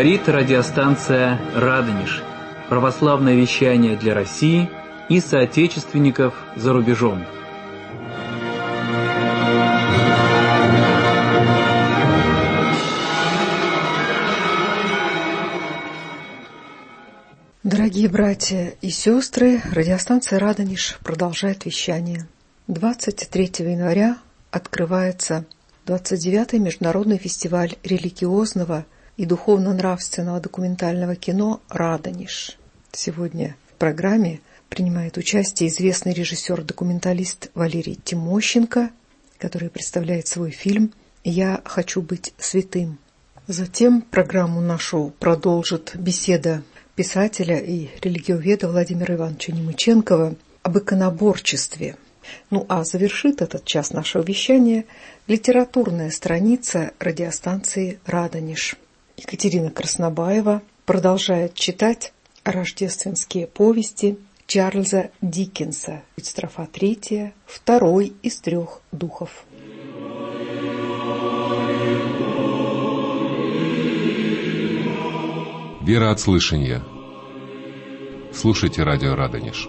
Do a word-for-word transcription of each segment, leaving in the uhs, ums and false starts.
Говорит радиостанция «Радонеж». Православное вещание для России и соотечественников за рубежом. Дорогие братья и сестры, радиостанция «Радонеж» продолжает вещание. двадцать третьего января открывается двадцать девятый международный фестиваль религиозного и духовно-нравственного документального кино «Радонеж». Сегодня в программе принимает участие известный режиссер-документалист Валерий Тимощенко, который представляет свой фильм «Я хочу быть святым». Затем программу нашу продолжит беседа писателя и религиоведа Владимира Ивановича Немыченкова об иконоборчестве. Ну а завершит этот час нашего вещания литературная страница радиостанции «Радонеж». Екатерина Краснобаева продолжает читать рождественские повести Чарльза Диккенса. Строфа третья, второй из трех духов. Вера от слышания. Слушайте радио «Радонеж».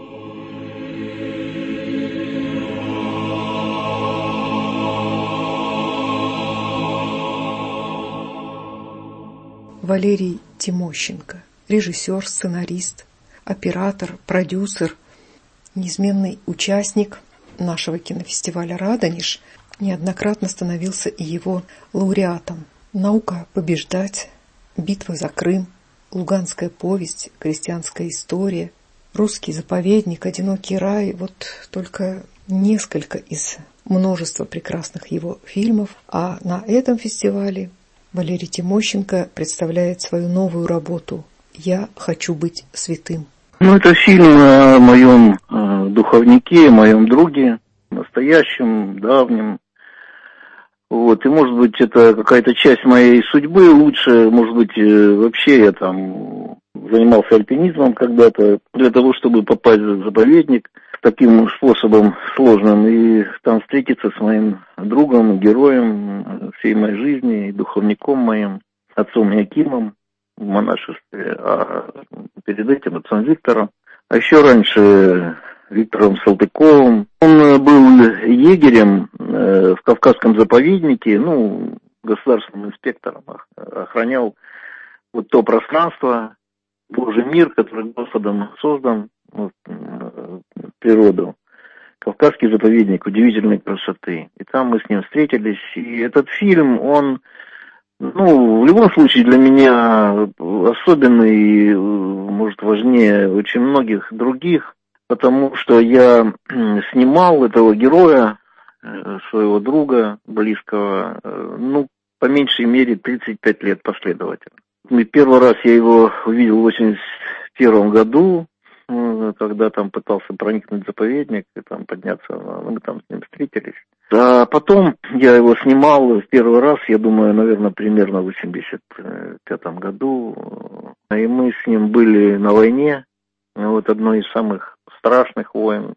Валерий Тимощенко, режиссер, сценарист, оператор, продюсер, неизменный участник нашего кинофестиваля «Радонеж», неоднократно становился и его лауреатом. «Наука побеждать», «Битва за Крым», «Луганская повесть», «Крестьянская история», «Русский заповедник», «Одинокий рай» — вот только несколько из множества прекрасных его фильмов. А на этом фестивале Валерий Тимощенко представляет свою новую работу «Я хочу быть святым». Ну, это фильм о моем э, духовнике, моем друге, настоящем, давнем. Вот, и, может быть, это какая-то часть моей судьбы. Лучше, может быть, э, вообще я там занимался альпинизмом когда-то для того, чтобы попасть в заповедник таким способом сложным и там встретиться с моим другом, героем всей моей жизни, и духовником моим, отцом Якимом в монашестве, а перед этим отцом Виктором. А еще раньше Виктором Салтыковым. Он был егерем в Кавказском заповеднике, ну, государственным инспектором, охранял вот то пространство, Божий мир, который Господом создан, вот, природу. Кавказский заповедник удивительной красоты. И там мы с ним встретились. И этот фильм, он, ну, в любом случае для меня особенный, может, важнее очень многих других, потому что я снимал этого героя, своего друга, близкого, ну, по меньшей мере тридцать пять лет последовательно. Первый раз я его увидел в восемьдесят первом году, когда там пытался проникнуть в заповедник и там подняться, мы там с ним встретились. А потом я его снимал в первый раз, я думаю, наверное, примерно в восемьдесят пятом году. И мы с ним были на войне, вот одной из самых страшных войн.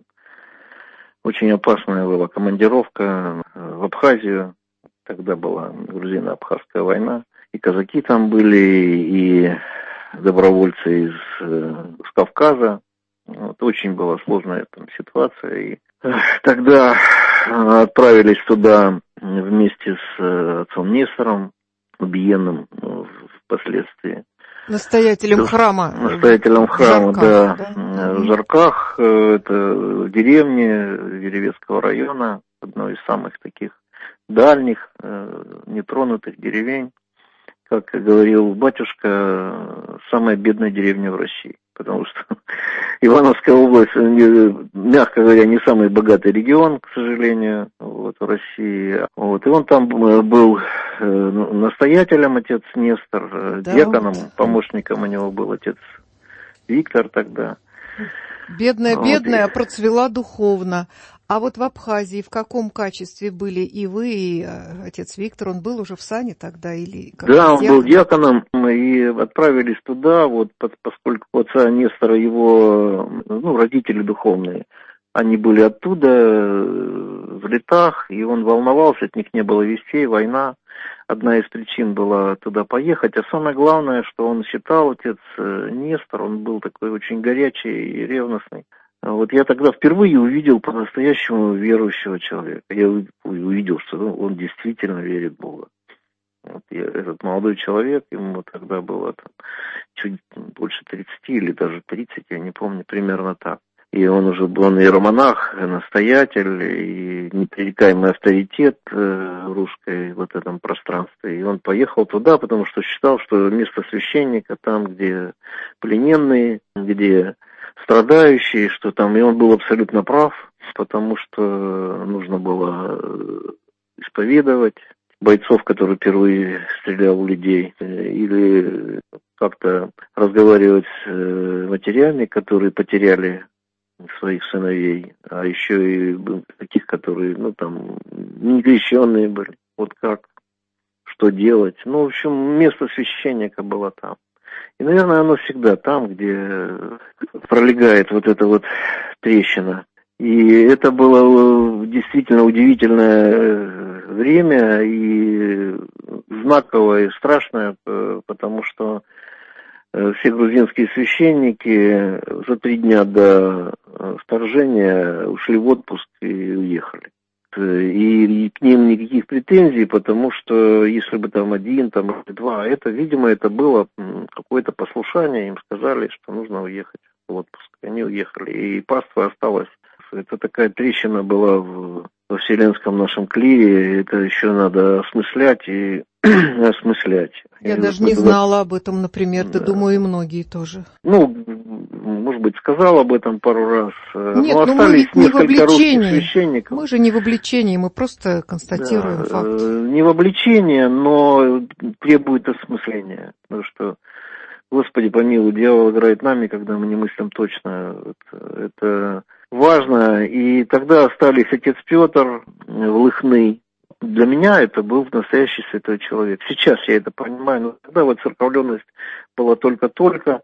Очень опасная была командировка в Абхазию. Тогда была грузино-абхазская война. И казаки там были, и добровольцы из, из Кавказа. Вот, очень была сложная там ситуация. И тогда отправились туда вместе с отцом Нестором, убиенным впоследствии. Настоятелем храма. Настоятелем храма, Жарках, да. да. В Жарках, это деревня Деревецкого района, одной из самых таких дальних, нетронутых деревень. Как говорил батюшка, самая бедная деревня в России. Потому что Ивановская область, мягко говоря, не самый богатый регион, к сожалению, вот, в России. Вот, и он там был настоятелем, отец Нестор, да, диаконом, вот. Помощником у него был отец Виктор тогда. Бедная-бедная, вот. Процвела духовно. А вот в Абхазии в каком качестве были и вы, и отец Виктор? Он был уже в сане тогда или как? Да, он был диаконом, и отправились туда, вот, поскольку у отца Нестора его, ну, родители духовные, они были оттуда, в летах, и он волновался, от них не было вестей, война. одна из причин была туда поехать. А самое главное, что он считал, отец Нестор, он был такой очень горячий и ревностный. Вот я тогда впервые увидел по-настоящему верующего человека. Я увидел, что он действительно верит в Бога. Вот я, этот молодой человек, ему тогда было там, чуть больше тридцати или даже тридцать, я не помню, примерно так. И он уже был он иеромонах, настоятель, и непререкаемый авторитет в русской вот этом пространстве. И он поехал туда, потому что считал, что место священника там, где плененные, где страдающие, что там, и он был абсолютно прав, потому что нужно было исповедовать бойцов, которые впервые стрелял в людей, или как-то разговаривать с матерями, которые потеряли своих сыновей, а еще и таких, которые, ну, там, не крещенные были. Вот как, что делать. Ну, в общем, место священника было там. И, наверное, оно всегда там, где пролегает вот эта вот трещина. И это было действительно удивительное время и знаковое, и страшное, потому что все грузинские священники за три дня до вторжения ушли в отпуск и уехали. И, и к ним никаких претензий, потому что если бы там один, там два, это, видимо, это было какое-то послушание, им сказали, что нужно уехать в отпуск. Они уехали, и паства осталась. Это такая трещина была в, во вселенском нашем клире, это еще надо осмыслять и осмыслять. Я и даже вот, не вот, знала об этом, например, да, да. Думаю, и многие тоже. Ну, может быть, сказал об этом пару раз. Нет, но но мы остались ведь не в несколько русских обличении. священников. Мы же не в обличении, мы просто констатируем Да, факт. Не в обличение, но требует осмысления. Потому что, Господи помилуй, дьявол играет нами, когда мы не мыслим точно. Это, это важно. И тогда остались отец Петр, Лыхный. Для меня это был настоящий святой человек. Сейчас я это понимаю, но тогда вот церковленность была только-только.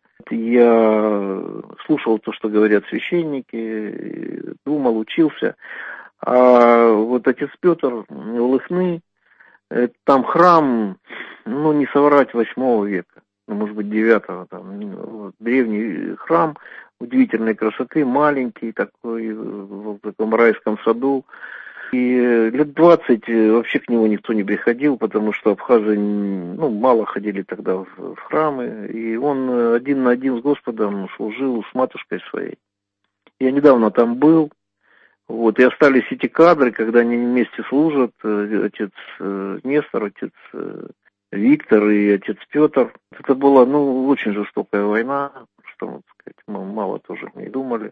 Я слушал то, что говорят священники, думал, учился. А вот отец Петр, Лыхный, там храм, ну не соврать, восьмого века, ну, может быть девятого, там, вот, древний храм удивительной красоты, маленький такой, в таком райском саду. И лет двадцать вообще к нему никто не приходил, потому что абхазы, ну, мало ходили тогда в, в храмы, и он один на один с Господом служил с матушкой своей. Я недавно там был, вот, и остались эти кадры, когда они вместе служат, отец Нестор, отец Виктор и отец Петр. Это была, ну, очень жестокая война, что, так сказать, мы мало тоже не думали.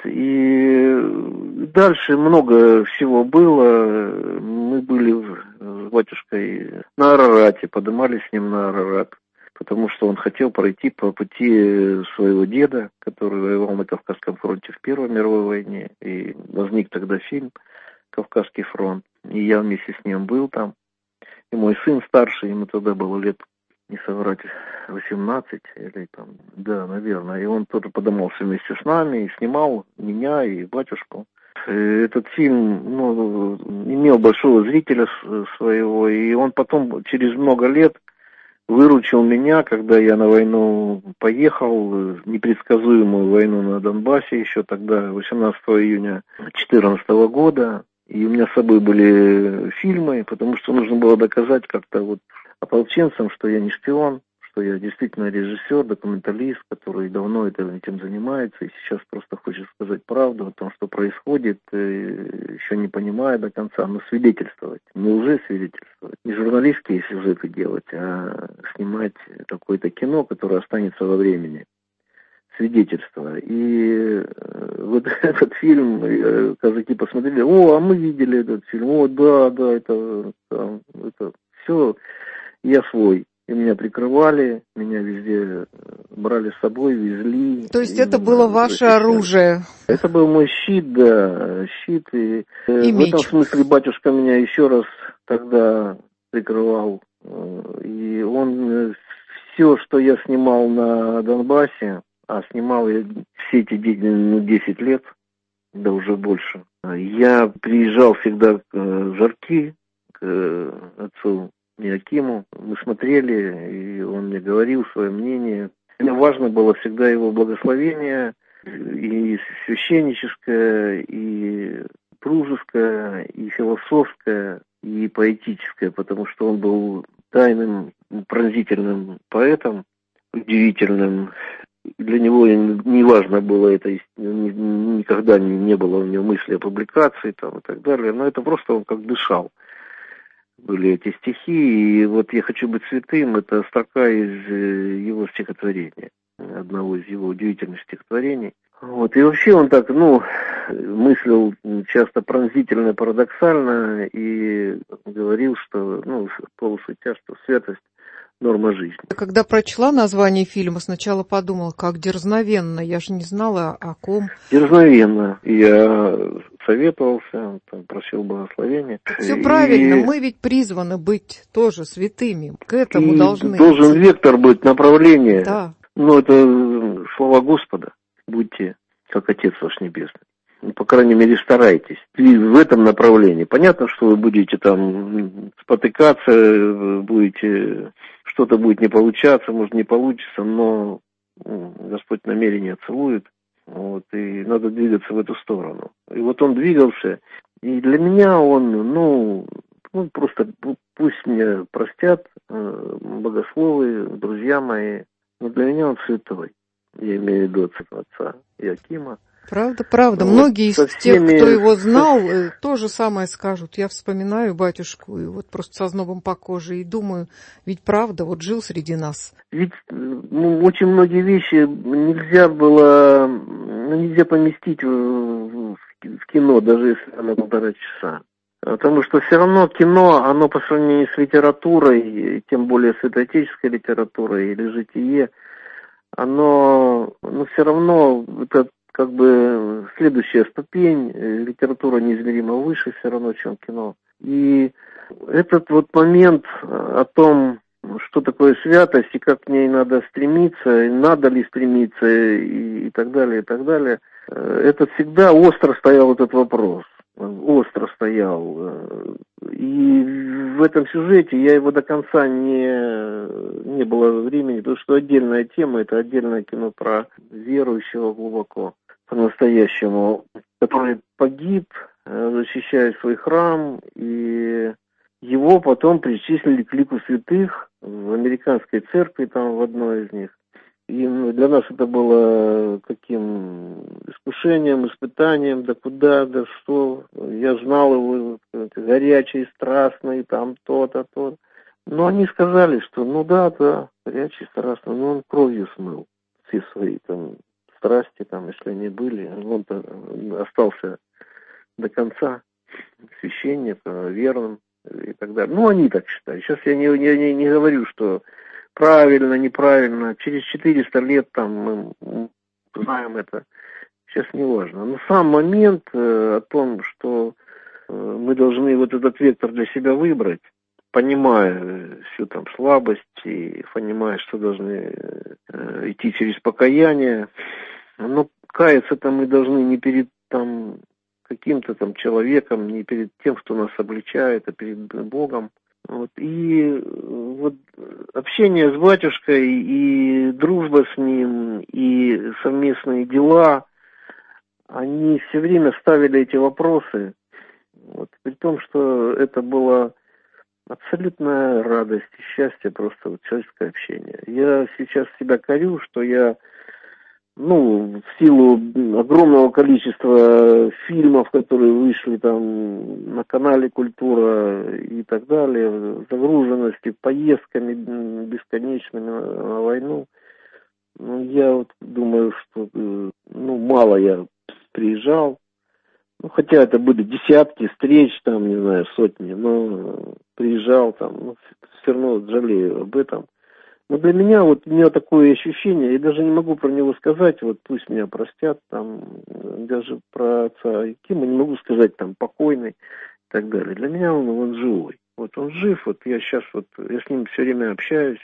И дальше много всего было. Мы были с батюшкой на Арарате, поднимались с ним на Арарат, потому что он хотел пройти по пути своего деда, который воевал на Кавказском фронте в Первой мировой войне. И возник тогда фильм «Кавказский фронт». И я вместе с ним был там. И мой сын старший, ему тогда было лет, не соврать, восемнадцать или там, да, наверное. И он тоже подымался вместе с нами и снимал меня и батюшку. И этот фильм, ну, имел большого зрителя своего, и он потом через много лет выручил меня, когда я на войну поехал, непредсказуемую войну на Донбассе еще тогда, восемнадцатого июня две тысячи четырнадцатого года. И у меня с собой были фильмы, потому что нужно было доказать как-то вот ополченцам, что я не шпион, что я действительно режиссер, документалист, который давно этим занимается, и сейчас просто хочет сказать правду о том, что происходит, еще не понимая до конца, но свидетельствовать, не уже свидетельствовать, не журналистские сюжеты делать, а снимать какое-то кино, которое останется во времени. Свидетельство. И вот этот фильм казаки посмотрели, о, а мы видели этот фильм, о, да, да, это, это, это все, я свой. И меня прикрывали, меня везде брали с собой, везли. То есть это было ваше защищали. Оружие? Это был мой щит, да, щит. И, и в меч. этом смысле батюшка меня еще раз тогда прикрывал. И он все, что я снимал на Донбассе, а снимал я все эти ну, десять лет, да уже больше. Я приезжал всегда к Жарки, к отцу Иоакиму. Мы смотрели, и он мне говорил свое мнение. Мне важно было всегда его благословение, и священническое, и дружеское, и философское, и поэтическое, потому что он был тайным, пронзительным поэтом, удивительным. Для него не важно было это, никогда не было у него мысли о публикации там, и так далее, но это просто он как дышал. Были эти стихи, и вот «Я хочу быть святым» — это строка из его стихотворения, одного из его удивительных стихотворений. Вот, и вообще он так, ну, мыслил часто пронзительно, парадоксально, и говорил, что, ну, полушутя, что святость — норма жизни. Когда прочла название фильма, сначала подумала, как дерзновенно, я же не знала, о ком. Дерзновенно. Я советовался, там, просил благословения. Все и... правильно, мы ведь призваны быть тоже святыми, к этому и должны должен идти. Вектор быть, направление. Да. Ну, это слова Господа. Будьте, как Отец ваш Небесный. Ну, по крайней мере, старайтесь. И в этом направлении. Понятно, что вы будете там спотыкаться, будете... Что-то будет не получаться, может, не получится, но ну, Господь намерение целует. Вот, и надо двигаться в эту сторону. И вот он двигался, и для меня он, ну, ну просто пусть мне простят э, богословы, друзья мои, но для меня он святой. Я имею в виду отца Иоакима. Правда, правда. Вот, многие из всеми... тех, кто его знал, то же самое скажут. Я вспоминаю батюшку, и вот просто со знобом по коже, и думаю, ведь правда, вот жил среди нас. Ведь ну, очень многие вещи нельзя было, ну, нельзя поместить в, в, в кино, даже если на полтора часа. Потому что все равно кино, оно по сравнению с литературой, тем более святоотеческой литературой или житие, оно, ну, все равно, это как бы следующая ступень, литература неизмеримо выше все равно, чем кино. И этот вот момент о том, что такое святость и как к ней надо стремиться, и надо ли стремиться и, и так далее, и так далее, это всегда остро стоял этот вопрос. Остро стоял. И в этом сюжете я его до конца не, не было времени, потому что отдельная тема, это отдельное кино про верующего глубоко, по-настоящему, который погиб, защищая свой храм, и его потом причислили к лику святых в американской церкви, там в одной из них. И для нас это было каким искушением, испытанием, да куда, да что. Я знал его горячий, страстный, там то-то, то-то. Но они сказали, что ну да, да, горячий, страстный, но он кровью смыл все свои там страсти, там, если они были. Он-то остался до конца священником, верным и так далее. Ну, они так считают. Сейчас я не, не, не говорю, что правильно, неправильно. Через четыреста лет там мы знаем это. Сейчас не важно. Но сам момент э, о том, что э, мы должны вот этот вектор для себя выбрать, понимая всю там слабость и понимая, что должны э, идти через покаяние. Но каяться-то мы должны не перед там каким-то там человеком, не перед тем, кто нас обличает, а перед Богом. Вот. И вот общение с батюшкой и дружба с ним, и совместные дела, они все время ставили эти вопросы. Вот. При том, что это была абсолютная радость и счастье, просто вот человеческое общение. Я сейчас себя корю, что я, ну, в силу огромного количества фильмов, которые вышли там на канале «Культура» и так далее, загруженности поездками бесконечными на, на войну, ну, я вот думаю, что, ну, мало я приезжал. Ну, хотя это были десятки встреч, там, не знаю, сотни, но приезжал там, ну, все равно жалею об этом. Но для меня вот у меня такое ощущение, я даже не могу про него сказать, вот пусть меня простят, там, даже про отца Иоакима не могу сказать, там, покойный и так далее. Для меня он, он живой. Вот он жив, вот я сейчас вот, я с ним все время общаюсь.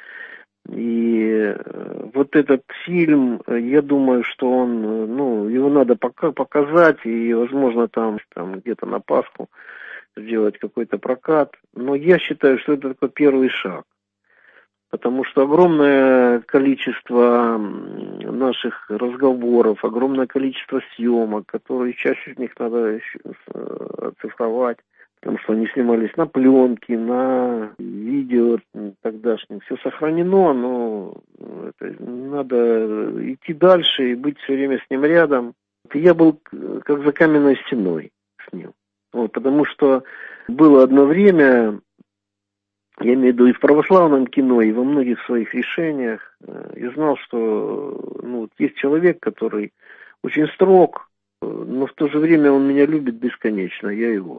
И вот этот фильм, я думаю, что он, ну, его надо пока показать, и, возможно, там, там где-то на Пасху сделать какой-то прокат. Но я считаю, что это только первый шаг. Потому что огромное количество наших разговоров, огромное количество съемок, которые чаще из них надо оцифровать, потому что они снимались на пленке, на видео тогдашнем. Все сохранено, но это, надо идти дальше и быть все время с ним рядом. Я был как за каменной стеной с ним. Вот, потому что было одно время, я имею в виду и в православном кино, и во многих своих решениях, я знал, что ну, вот есть человек, который очень строг, но в то же время он меня любит бесконечно, я его.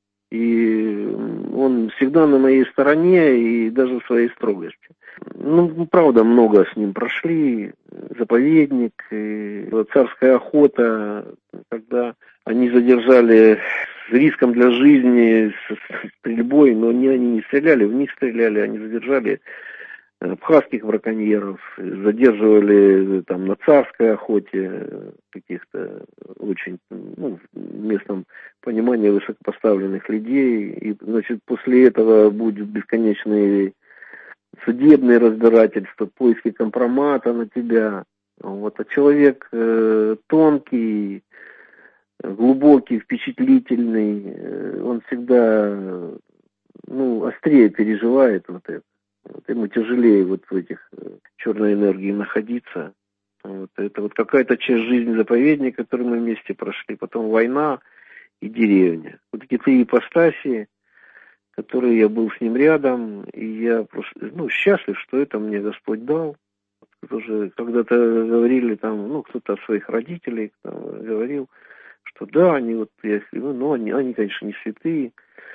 И он всегда на моей стороне, и даже в своей строгости. Ну, правда, много с ним прошли. Заповедник, и царская охота, когда они задержали с риском для жизни, с стрельбой, но они, они не стреляли, в них стреляли, они задержали абхазских браконьеров, задерживали там на царской охоте каких-то очень, ну, в местном понимании высокопоставленных людей. И, значит, после этого будет бесконечные судебные разбирательства, поиски компромата на тебя. Вот. А человек э, тонкий, глубокий, впечатлительный, э, он всегда ну, острее переживает вот это. Вот, ему тяжелее вот в этих черной энергии находиться. Вот, это вот какая-то часть жизни заповедника, которую мы вместе прошли. Потом война и деревня. Вот эти три ипостаси, которые я был с ним рядом, и я просто ну, счастлив, что это мне Господь дал. Тоже когда-то говорили там, ну, кто-то от своих родителей там, говорил, что да, они вот, я, ну, они, они, конечно, не святые.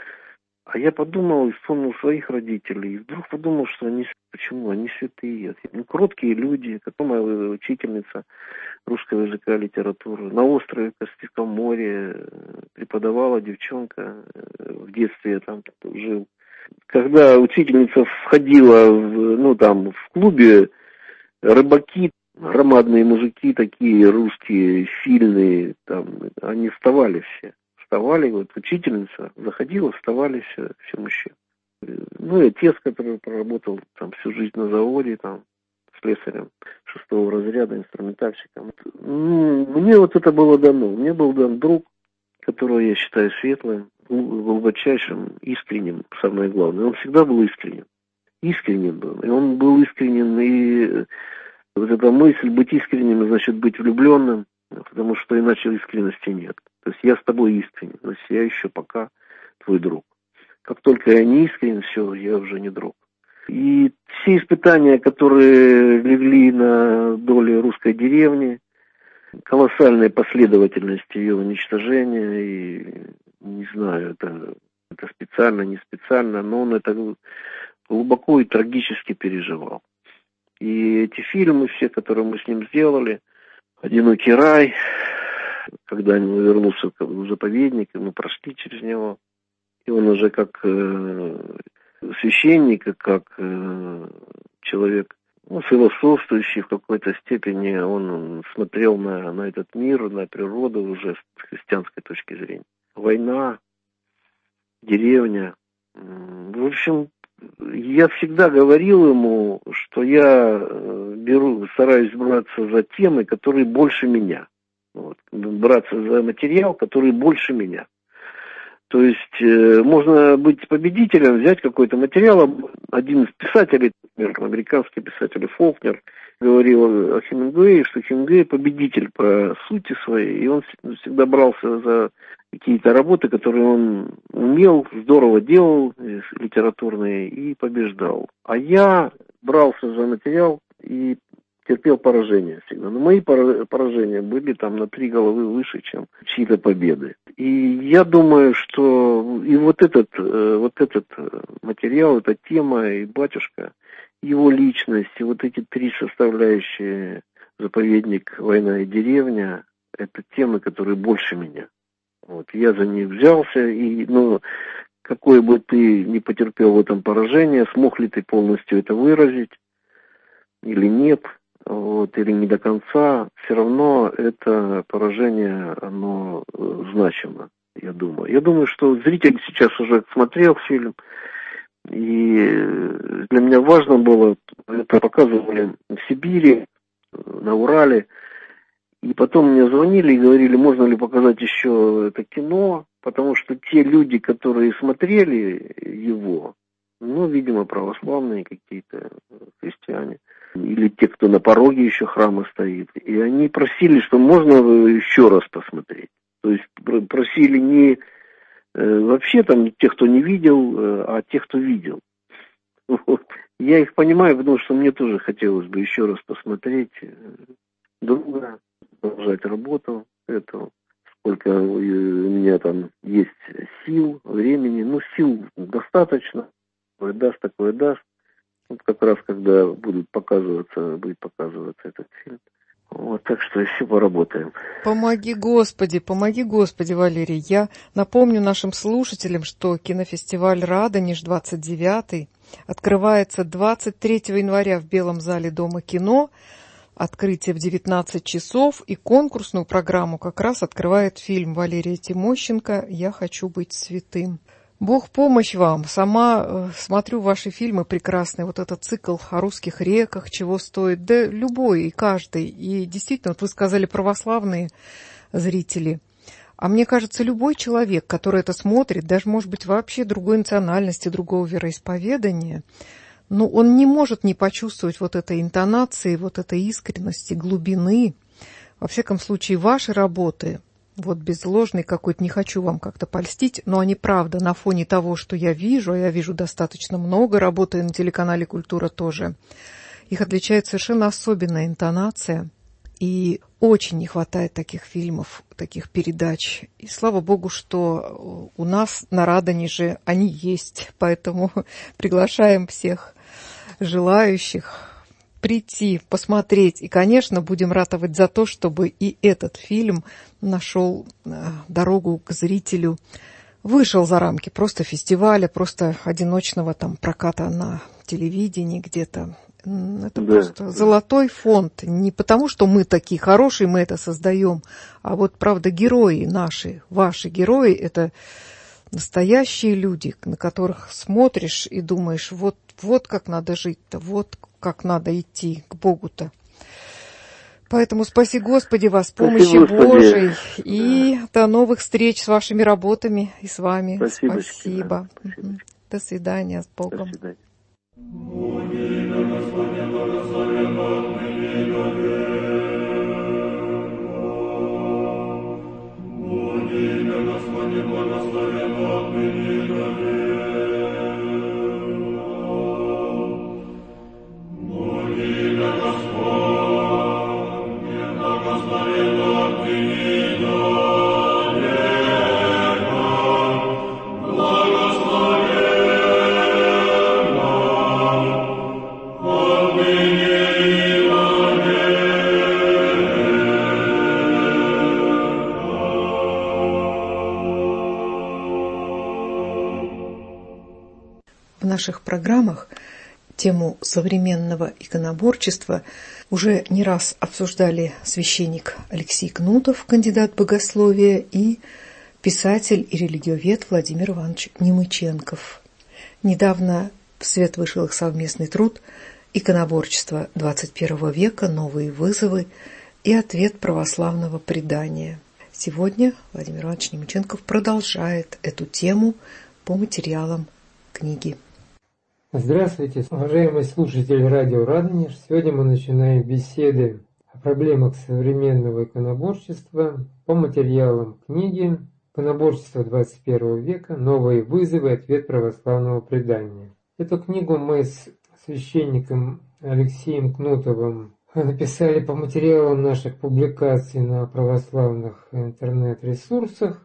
А я подумал и вспомнил своих родителей. И вдруг подумал, что они, почему, они святые. Ну, кроткие люди, как моя учительница русского языка и литературы. На острове Каспийском море преподавала девчонка. В детстве я там жил. Когда учительница входила в, ну, там, в клубе, рыбаки, громадные мужики такие, русские, сильные, там, они вставали все. Вставали, вот учительница заходила, вставали все, все мужчины. Ну и отец, который проработал там всю жизнь на заводе, там, слесарем шестого разряда, инструментальщиком. Ну, мне вот это было дано. Мне был дан друг, которого я считаю светлым, глубочайшим, искренним, самое главное. Он всегда был искренним. Искренним был. И он был искренен, и вот эта мысль быть искренним, значит быть влюбленным, потому что иначе искренности нет. То есть я с тобой искренен, но я еще пока твой друг. Как только я не искренен, все, я уже не друг. И все испытания, которые легли на долю русской деревни, колоссальная последовательность ее уничтожения, и не знаю, это, это специально, не специально, но он это глубоко и трагически переживал. И эти фильмы все, которые мы с ним сделали, «Одинокий рай», когда он вернулся в заповедник, и мы прошли через него, и он уже как э, священник, как э, человек, ну, философствующий в какой-то степени, он смотрел на, на этот мир, на природу уже с христианской точки зрения. Война, деревня. В общем, я всегда говорил ему, что я беру, стараюсь браться за темы, которые больше меня. Вот, браться за материал, который больше меня. То есть э, можно быть победителем, взять какой-то материал. Один из писателей, например, американский писатель Фолкнер, говорил о Хемингуэе, что Хемингуэй победитель по сути своей, и он всегда брался за какие-то работы, которые он умел, здорово делал, литературные, и побеждал. А я брался за материал и терпел поражения всегда. Но мои поражения были там на три головы выше, чем чьи-то победы. И я думаю, что и вот этот, вот этот материал, эта тема, и батюшка, его личность, и вот эти три составляющие: заповедник, война и деревня, это темы, которые больше меня. Вот, я за них взялся, и, ну, какое бы ты ни потерпел в этом поражение, смог ли ты полностью это выразить или нет, вот, или не до конца, все равно это поражение, оно значимо. я думаю. Я думаю, что зритель сейчас уже смотрел фильм, и для меня важно было, это показывали в Сибири, на Урале, и потом мне звонили и говорили, можно ли показать еще это кино, потому что те люди, которые смотрели его, ну, видимо, православные какие-то христиане, или те, кто на пороге еще храма стоит, и они просили, что можно еще раз посмотреть. То есть просили не э, вообще там тех, кто не видел, э, а тех, кто видел. Вот. Я их понимаю, потому что мне тоже хотелось бы еще раз посмотреть друга, продолжать работу эту. Сколько у меня там есть сил, времени. Ну, сил достаточно. Такое даст, такое даст. Вот как раз, когда будут показываться, будет показываться этот фильм. Вот, так что еще поработаем. Помоги, Господи, помоги, Господи, Валерий. Я напомню нашим слушателям, что кинофестиваль «Радонеж» двадцать девятый открывается двадцать третьего января в Белом зале Дома кино. Открытие в девятнадцать часов, и конкурсную программу как раз открывает фильм Валерия Тимощенко «Я хочу быть святым». Бог помощь вам. Сама э, смотрю ваши фильмы прекрасные. Вот этот цикл о русских реках, чего стоит. Да любой и каждый. И действительно, вот вы сказали, православные зрители. А мне кажется, любой человек, который это смотрит, даже, может быть, вообще другой национальности, другого вероисповедания, но он не может не почувствовать вот этой интонации, вот этой искренности, глубины. Во всяком случае, ваши работы... Вот без ложной какой-то, не хочу вам как-то польстить, но они правда на фоне того, что я вижу, а я вижу достаточно много, работая на телеканале «Культура» тоже, их отличает совершенно особенная интонация, и очень не хватает таких фильмов, таких передач. И слава богу, что у нас на Радонеже они есть, поэтому приглашаем всех желающих прийти, посмотреть. И, конечно, будем ратовать за то, чтобы и этот фильм нашел дорогу к зрителю, вышел за рамки просто фестиваля, просто одиночного там проката на телевидении где-то. Это да. Просто золотой фонд. Не потому, что мы такие хорошие, мы это создаем, а вот, правда, герои наши, ваши герои, это настоящие люди, на которых смотришь и думаешь, вот, вот как надо жить-то, вот как надо идти к Богу-то. Поэтому спаси Господи вас, помощи Божией, и да. До новых встреч с вашими работами и с вами. Спасибо. Спасибо. Спасибо. До свидания, с Богом. До свидания. В наших программах тему современного иконоборчества уже не раз обсуждали священник Алексей Кнутов, кандидат богословия, и писатель и религиовед Владимир Иванович Немыченков. Недавно в свет вышел их совместный труд «Иконоборчество двадцать первого века. Новые вызовы и ответ православного предания». Сегодня Владимир Иванович Немыченков продолжает эту тему по материалам книги. Здравствуйте, уважаемые слушатели радио «Радонеж». Сегодня мы начинаем беседы о проблемах современного иконоборчества по материалам книги «Иконоборчество двадцать первого века. Новые вызовы. Ответ православного предания». Эту книгу мы с священником Алексеем Кнутовым написали по материалам наших публикаций на православных интернет-ресурсах,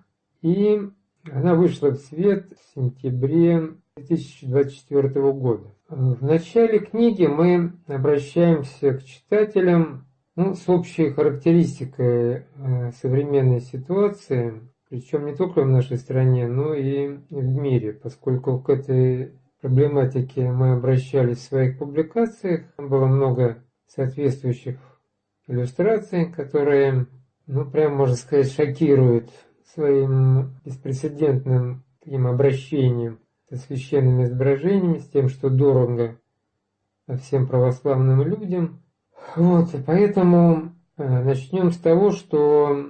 и она вышла в свет в сентябре две тысячи двадцать четвёртого года. В начале книги мы обращаемся к читателям ну, с общей характеристикой современной ситуации, причем не только в нашей стране, но и в мире, поскольку к этой проблематике мы обращались в своих публикациях. Там было много соответствующих иллюстраций, которые, ну, прям, можно сказать, шокируют своим беспрецедентным таким обращением со священными изображениями, с тем, что дорого всем православным людям. Вот, и поэтому начнем с того, что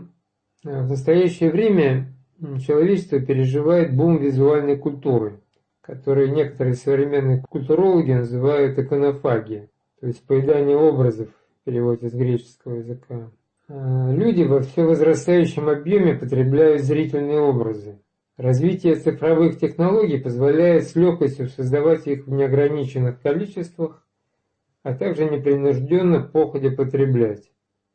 в настоящее время человечество переживает бум визуальной культуры, который некоторые современные культурологи называют иконофагией, то есть поедание образов в переводе с греческого языка. Люди во все возрастающем объеме потребляют зрительные образы. Развитие цифровых технологий позволяет с легкостью создавать их в неограниченных количествах, а также непринужденно походя потреблять.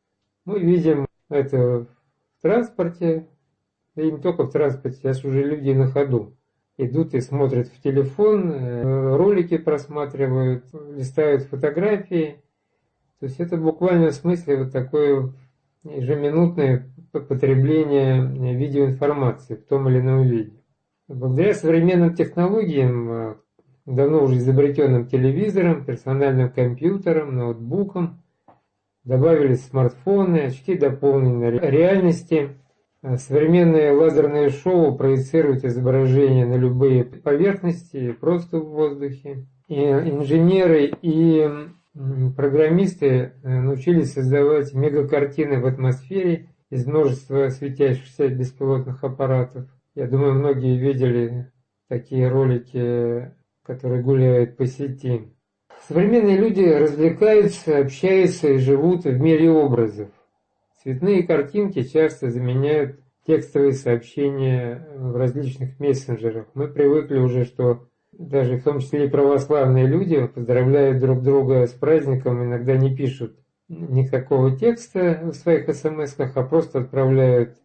Мы видим это в транспорте, да и не только в транспорте, сейчас уже люди на ходу идут и смотрят в телефон, ролики просматривают, листают фотографии. То есть это в буквальном смысле вот такое ежеминутное потребление видеоинформации в том или ином виде. Благодаря современным технологиям, давно уже изобретенным телевизорам, персональным компьютерам, ноутбукам, добавились смартфоны, очки дополненной реальности. Современные лазерные шоу проецируют изображения на любые поверхности, просто в воздухе. И инженеры и программисты научились создавать мегакартины в атмосфере из множества светящихся беспилотных аппаратов. Я думаю, многие видели такие ролики, которые гуляют по сети. Современные люди развлекаются, общаются и живут в мире образов. Цветные картинки часто заменяют текстовые сообщения в различных мессенджерах. Мы привыкли уже, что даже в том числе и православные люди поздравляют друг друга с праздником, иногда не пишут никакого текста в своих смс-ках, а просто отправляют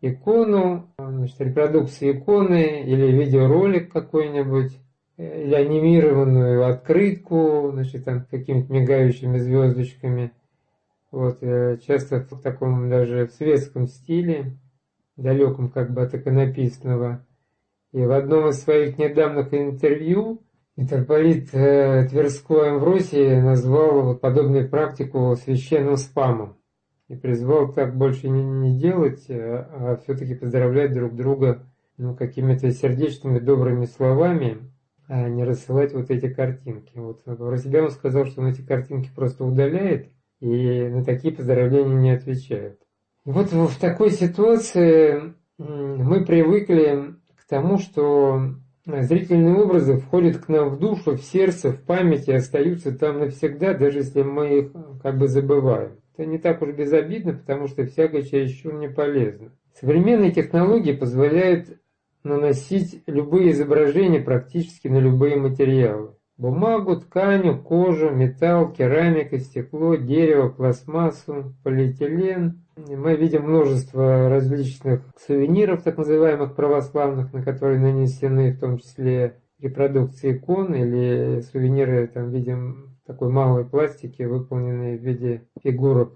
икону, значит, репродукцию иконы или видеоролик какой-нибудь, или анимированную открытку, значит, там какими-то мигающими звездочками. Вот, часто в таком даже в светском стиле, далеком как бы от иконописного. И в одном из своих недавних интервью митрополит э, Тверской Амвросий назвал вот подобную практику священным спамом и призвал так больше не, не делать, а, а все-таки поздравлять друг друга ну, какими-то сердечными добрыми словами, а не рассылать вот эти картинки. Вот про себя он сказал, что он эти картинки просто удаляет и на такие поздравления не отвечает. И вот в такой ситуации мы привыкли к тому, что зрительные образы входят к нам в душу, в сердце, в память и остаются там навсегда, даже если мы их как бы забываем. Это не так уж безобидно, потому что всякое чересчур не полезно. Современные технологии позволяют наносить любые изображения практически на любые материалы. Бумагу, ткань, кожу, металл, керамика, стекло, дерево, пластмассу, полиэтилен. Мы видим множество различных сувениров, так называемых православных, на которые нанесены в том числе репродукции икон или сувениры, там видим такой малой пластики, выполненные в виде фигурок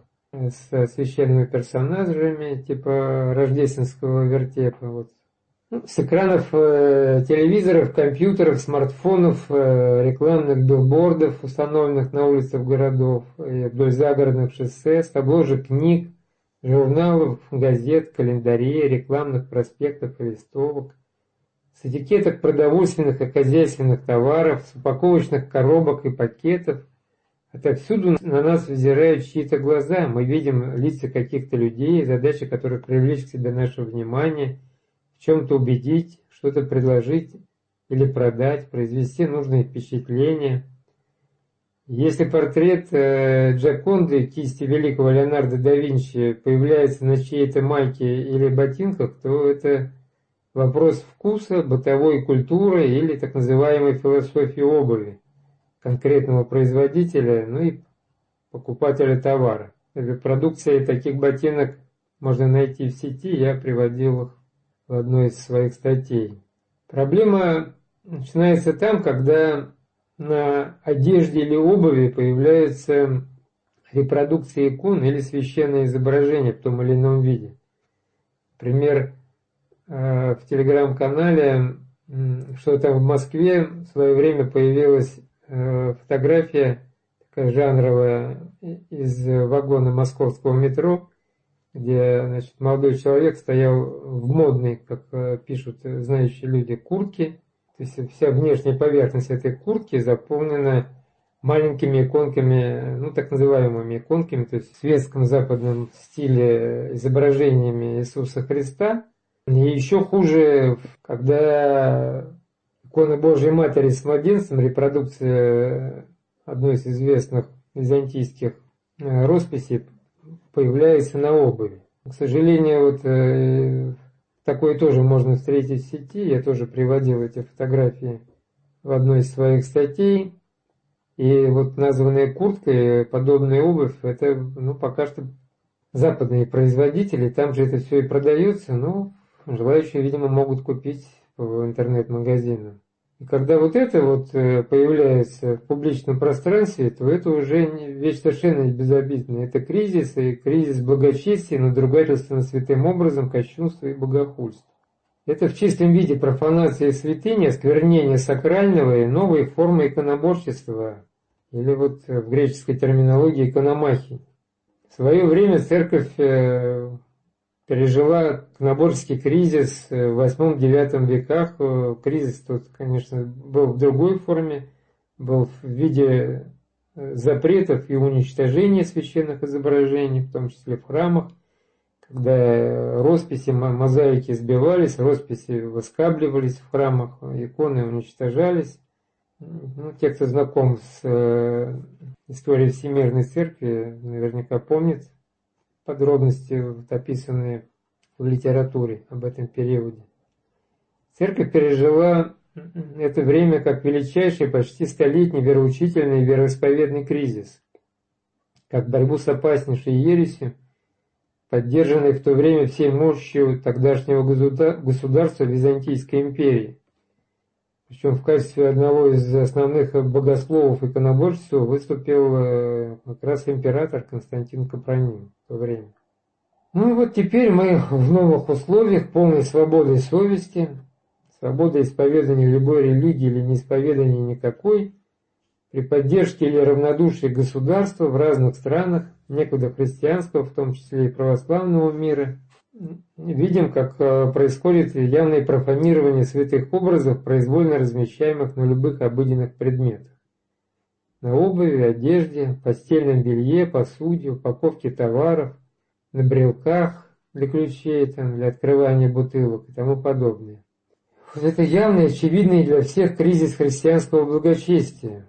с священными персонажами, типа рождественского вертепа. Вот. С экранов э, телевизоров, компьютеров, смартфонов, э, рекламных билбордов, установленных на улицах городов, и вдоль загородных шоссе, с обложек книг, журналов, газет, календарей, рекламных проспектов и листовок, с этикеток продовольственных и хозяйственных товаров, с упаковочных коробок и пакетов. Отовсюду на нас взирают чьи-то глаза, мы видим лица каких-то людей, задача которых привлечь к себе наше внимание, в чем-то убедить, что-то предложить или продать, произвести нужные впечатления. Если портрет э, Джоконды кисти великого Леонардо да Винчи появляется на чьей-то майке или ботинках, то это вопрос вкуса, бытовой культуры или так называемой философии обуви конкретного производителя, ну и покупателя товара. Продукция таких ботинок можно найти в сети, я приводил их в одной из своих статей. Проблема начинается там, когда на одежде или обуви появляются репродукции икон или священные изображения в том или ином виде. Например, в телеграм-канале что там в Москве в свое время появилась фотография такая жанровая из вагона московского метро, где, значит, молодой человек стоял в модной, как пишут знающие люди, куртке. То есть вся внешняя поверхность этой куртки заполнена маленькими иконками, ну так называемыми иконками, то есть в светском западном стиле изображениями Иисуса Христа. И еще хуже, когда икона Божьей Матери с младенцем, репродукция одной из известных византийских росписей, появляется на обуви. К сожалению, вот э, такое тоже можно встретить в сети. Я тоже приводил эти фотографии в одной из своих статей. И вот названная куртка, подобная обувь, это ну, пока что западные производители. Там же это все и продается, но желающие, видимо, могут купить в интернет-магазинах. И когда вот это вот появляется в публичном пространстве, то это уже вещь совершенно безобидная. Это кризис, и кризис благочестия, надругательство над святым образом, кощунство и богохульство. Это в чистом виде профанация святыни, осквернение сакрального и новые формы иконоборчества, или вот в греческой терминологии икономахии. В свое время церковь пережила иконоборческий кризис в восьмом-девятом веках. Кризис тут, конечно, был в другой форме, был в виде запретов и уничтожения священных изображений, в том числе в храмах, когда росписи, мозаики сбивались, росписи выскабливались в храмах, иконы уничтожались. Ну, те, кто знаком с э, историей Всемирной Церкви, наверняка помнят подробности, вот, описанные в литературе об этом периоде. Церковь пережила это время как величайший, почти столетний вероучительный и вероисповедный кризис, как борьбу с опаснейшей ересью, поддержанной в то время всей мощью тогдашнего государства Византийской империи. Причем в качестве одного из основных богословов иконоборчества выступил как раз император Константин Капронин в то время. Ну и вот теперь мы в новых условиях, полной свободы совести, свободы исповедания любой религии или неисповедания никакой, при поддержке или равнодушии государства в разных странах, некогда христианского, в том числе и православного мира, видим, как происходит явное профанирование святых образов, произвольно размещаемых на любых обыденных предметах. На обуви, одежде, постельном белье, посуде, упаковке товаров, на брелках для ключей, там, для открывания бутылок и тому подобное. Вот это явный, очевидный для всех кризис христианского благочестия.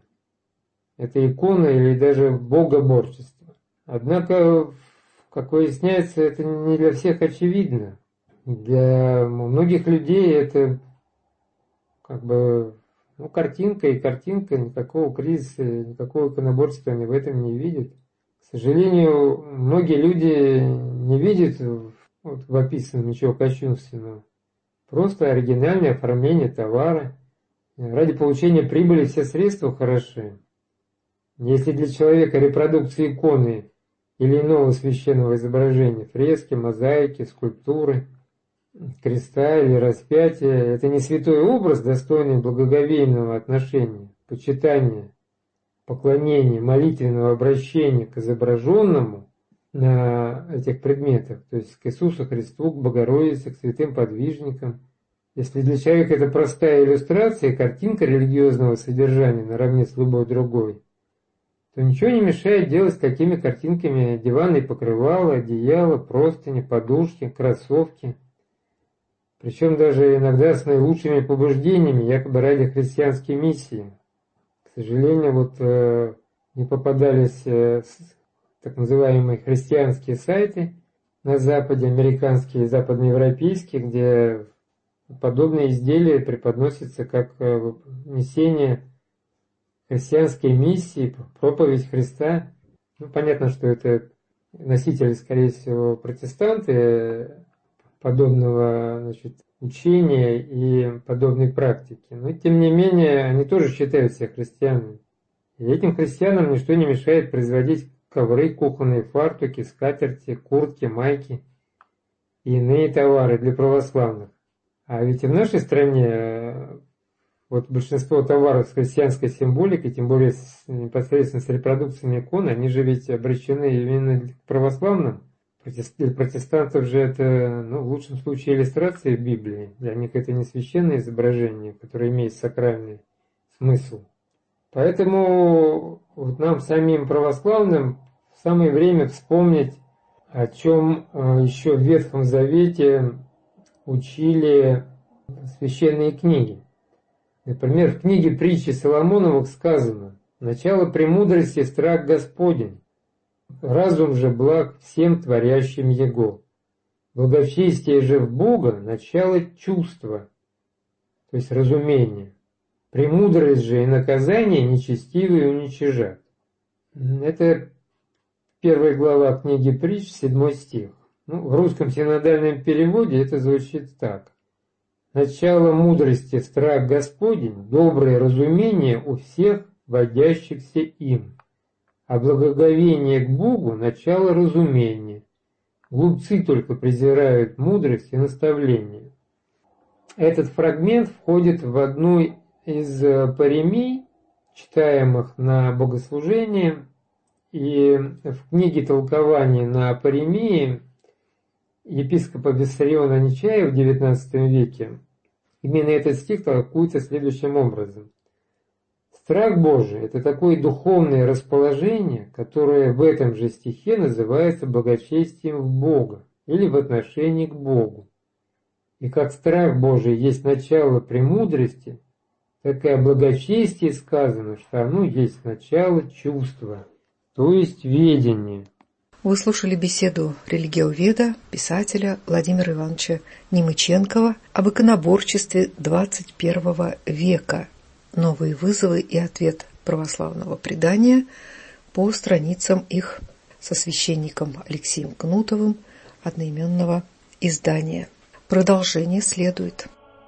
Это икона или даже богоборчество. Однако, как выясняется, это не для всех очевидно. Для многих людей это как бы ну, картинка и картинка, никакого кризиса, никакого иконоборчества они в этом не видят. К сожалению, многие люди не видят вот, в описанном ничего кощунственного. Просто оригинальное оформление товара. Ради получения прибыли все средства хороши. Если для человека репродукция иконы или иного священного изображения, фрески, мозаики, скульптуры, креста или распятия, это не святой образ, достойный благоговейного отношения, почитания, поклонения, молитвенного обращения к изображенному на этих предметах, то есть к Иисусу Христу, к Богородице, к святым подвижникам. Если для человека это простая иллюстрация, картинка религиозного содержания наравне с любой другой, то ничего не мешает делать такими картинками диваны и покрывала, одеяла, простыни, подушки, кроссовки. Причем даже иногда с наилучшими побуждениями, якобы ради христианской миссии. К сожалению, вот э, не попадались э, так называемые христианские сайты на Западе, американские и западноевропейские, где подобные изделия преподносятся как э, несение христианской миссии, проповедь Христа. Ну, понятно, что это носители, скорее всего, протестанты подобного, значит, учения и подобной практики. Но, тем не менее, они тоже считают себя христианами. И этим христианам ничто не мешает производить ковры, кухонные фартуки, скатерти, куртки, майки и иные товары для православных. А ведь и в нашей стране вот большинство товаров с христианской символикой, тем более с, непосредственно с репродукциями икон, они же ведь обращены именно к православным Для протестантов же это, ну, в лучшем случае, иллюстрация Библии. Для них это не священное изображение, которое имеет сакральный смысл. Поэтому вот нам, самим православным, самое время вспомнить, о чем еще в Ветхом Завете учили священные книги. Например, в книге притчи Соломоновых сказано: «Начало премудрости – страх Господень, разум же благ всем творящим его. Благочестие же в Бога – начало чувства», то есть разумения. «Премудрость же и наказание нечестивые уничижат». Это первая глава книги притч, седьмой стих. Ну, в русском синодальном переводе это звучит так: «Начало мудрости – страх Господень, доброе разумение у всех, водящихся им. А благоговение к Богу – начало разумения. Глупцы только презирают мудрость и наставление». Этот фрагмент входит в одну из паремий, читаемых на богослужении, и в книге толкования на паремии епископа Виссариона Нечая в девятнадцатом веке именно этот стих толкуется следующим образом. Страх Божий – это такое духовное расположение, которое в этом же стихе называется благочестием в Бога или в отношении к Богу. И как страх Божий есть начало премудрости, так и о благочестии сказано, что оно есть начало чувства, то есть ведения. Вы слушали беседу религиоведа, писателя Владимира Ивановича Немыченкова об иконоборчестве двадцать первого века. Новые вызовы и ответ православного предания по страницам их со священником Алексеем Кнутовым одноименного издания. Продолжение следует.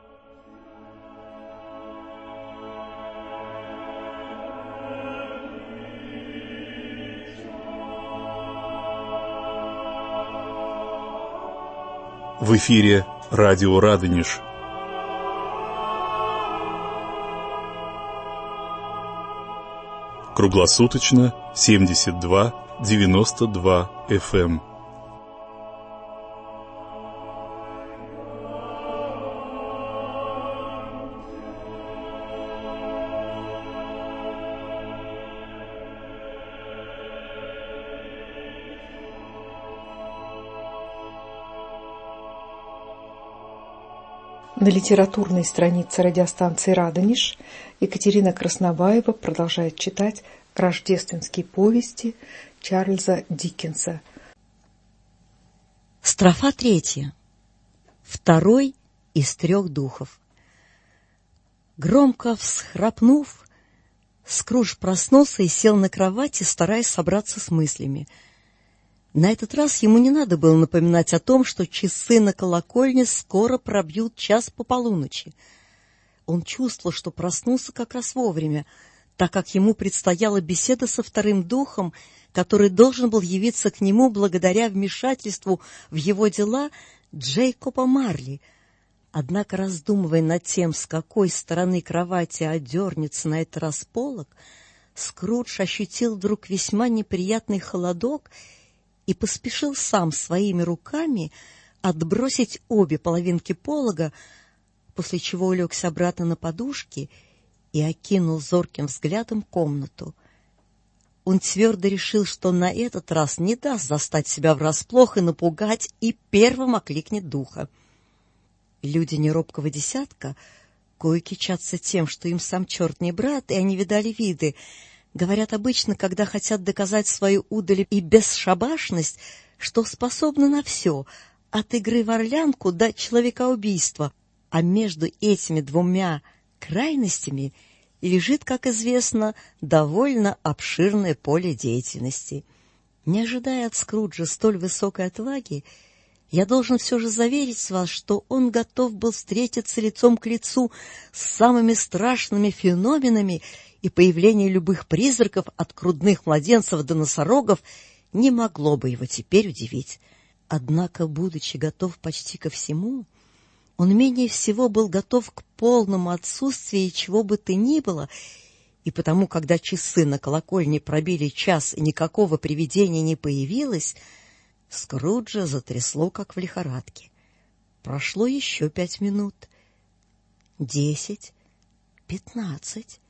В эфире радио Радонеж. Круглосуточно семьдесят два девяносто два эф эм. На литературной странице радиостанции «Радонеж» Екатерина Краснобаева продолжает читать рождественские повести Чарльза Диккенса. Строфа третья. Второй из трех духов. Громко всхрапнув, Скрудж проснулся и сел на кровати, стараясь собраться с мыслями. На этот раз ему не надо было напоминать о том, что часы на колокольне скоро пробьют час по полуночи. Он чувствовал, что проснулся как раз вовремя, так как ему предстояла беседа со вторым духом, который должен был явиться к нему благодаря вмешательству в его дела Джейкоба Марли. Однако, раздумывая над тем, с какой стороны кровати одернется на этот раз полог, Скрудж ощутил вдруг весьма неприятный холодок и поспешил сам своими руками отбросить обе половинки полога, после чего улегся обратно на подушки и окинул зорким взглядом комнату. Он твердо решил, что на этот раз не даст застать себя врасплох и напугать, и первым окликнет духа. Люди неробкого десятка, кои кичатся тем, что им сам черт не брат, и они видали виды, говорят обычно, когда хотят доказать свою удаль и бесшабашность, что способны на все, от игры в орлянку до человекоубийства, а между этими двумя крайностями лежит, как известно, довольно обширное поле деятельности. Не ожидая от Скруджа столь высокой отваги, я должен все же заверить вас, что он готов был встретиться лицом к лицу с самыми страшными феноменами, и появление любых призраков от грудных младенцев до носорогов не могло бы его теперь удивить. Однако, будучи готов почти ко всему, он менее всего был готов к полному отсутствию чего бы то ни было, и потому, когда часы на колокольне пробили час и никакого привидения не появилось, Скруджа затрясло, как в лихорадке. Прошло еще пять минут. Десять. Пятнадцать.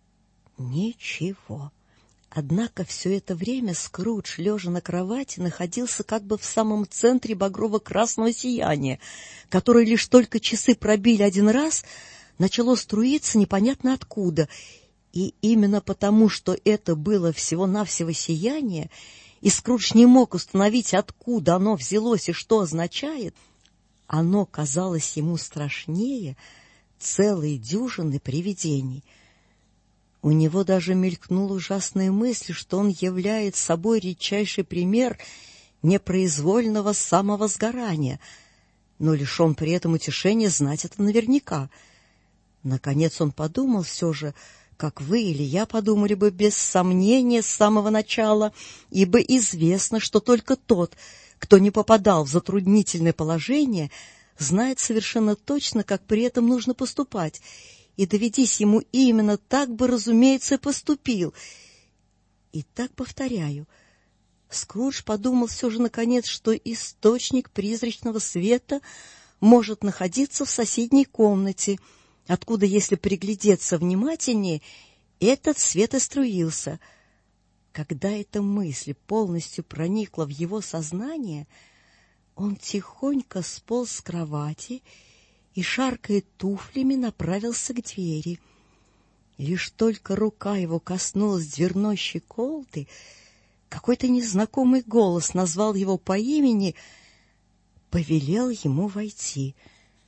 Ничего. Однако все это время Скрудж, лежа на кровати, находился как бы в самом центре багрово-красного сияния, которое лишь только часы пробили один раз, начало струиться непонятно откуда. И именно потому, что это было всего-навсего сияние, и Скрудж не мог установить, откуда оно взялось и что означает, оно казалось ему страшнее целой дюжины привидений. У него даже мелькнула ужасная мысль, что он является собой редчайший пример непроизвольного самовозгорания, но лишен при этом утешения знать это наверняка. Наконец он подумал все же, как вы или я подумали бы без сомнения с самого начала, ибо известно, что только тот, кто не попадал в затруднительное положение, знает совершенно точно, как при этом нужно поступать, и доведись ему именно так бы, разумеется, поступил. И так повторяю. Скрудж подумал все же наконец, что источник призрачного света может находиться в соседней комнате, откуда, если приглядеться внимательнее, этот свет и струился. Когда эта мысль полностью проникла в его сознание, он тихонько сполз с кровати и, шаркая туфлями, направился к двери. Лишь только рука его коснулась дверной щеколды, какой-то незнакомый голос назвал его по имени, повелел ему войти.